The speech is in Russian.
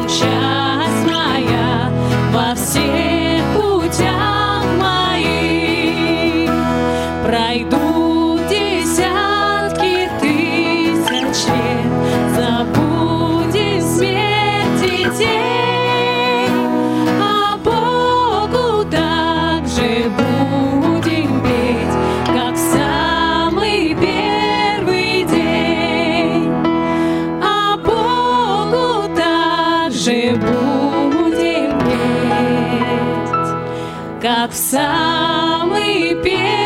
часть моя во всех путях моих. Пройдут десятки тысяч лет, забудем смерть и тень, а Богу также будем петь, как в самый первый день. А Богу также будем петь, как в самый первый день.